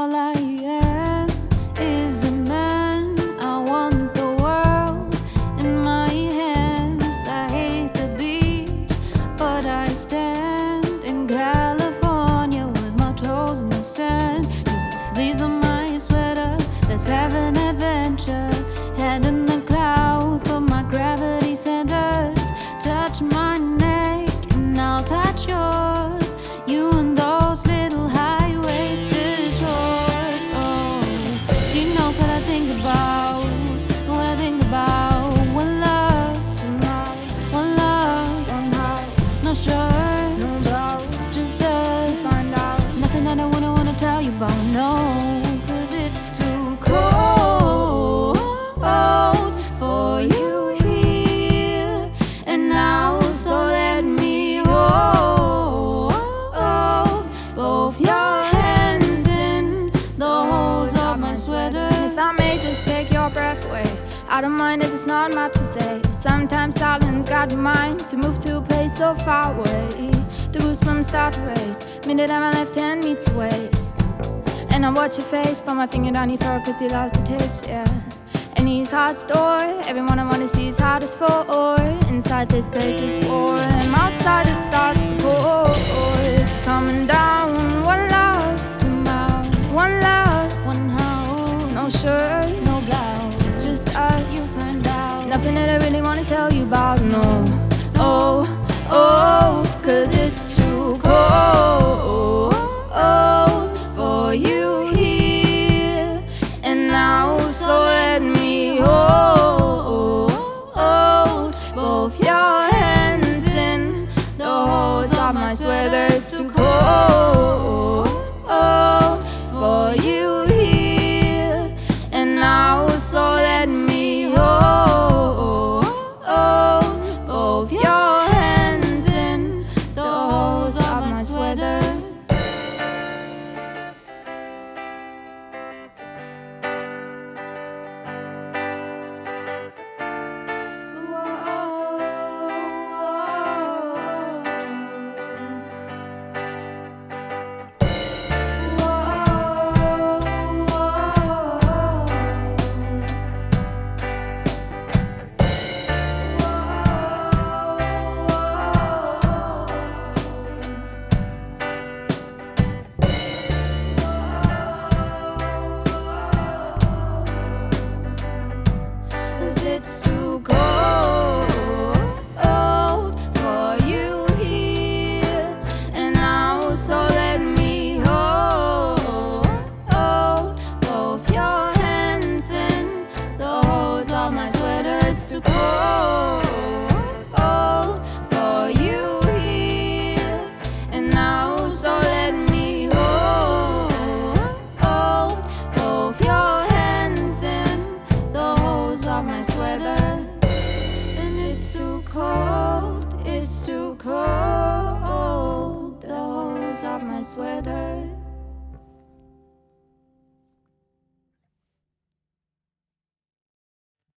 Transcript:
All I am is a man. I want the world in my hands. I hate the beach, but I stand in California with my toes in the sand. Use the sleeves of my sweater. Let's have an adventure. Head in the clouds, but my gravity centered. Touch my neck and I'll touch yours. You and those little high-waisted shorts. Oh, she knows what I think about, what I think about. One love, one love, one house. No shirt, no blouse, just us. Find out nothing that I wouldn't wanna tell you about. No, 'cause it's too cold for you here and now. So let me hold both your hands in the holes of my sweater. If I may just take your breath away, I don't mind if it's not much to say. Sometimes silence got your mind to move to a place so far away. The goosebumps start to race, minute that my left hand meets your waist. And I watch your face, put my finger down your throat 'cause you lost the taste, yeah. And his heart's door, everyone I wanna see is hardest for. Inside this place is war, and outside it starts to pour. It's coming down. One love, Tomorrow, one love, one house, no shirt, no blouse. just us. You find out Nothing that I really wanna tell you about, no. Oh, oh, 'cause it's too cold for you here and now. So let me hold both your hands in the holes of my sweater. It's too cold for you here and now. So let me hold both your hands in the holes of my sweater. It's too cold for you here and now. So let me hold both your hands in the holes of my sweater. It's too cold for you here and now. So let me hold both your hands in the holes of my sweater. And it's too cold, the holes of my sweater.